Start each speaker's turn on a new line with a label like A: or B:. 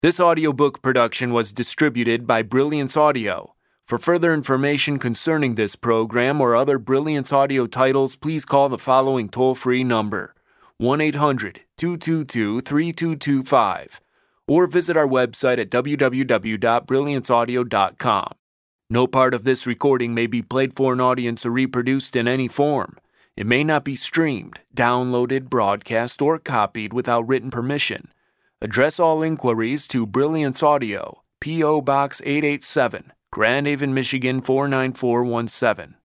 A: This audiobook production was distributed by Brilliance Audio. For further information concerning this program or other Brilliance Audio titles, please call the following toll-free number, 1-800-222-3225, or visit our website at www.brillianceaudio.com. No part of this recording may be played for an audience or reproduced in any form. It may not be streamed, downloaded, broadcast, or copied without written permission. Address all inquiries to Brilliance Audio, P.O. Box 887, Grand Haven, Michigan 49417.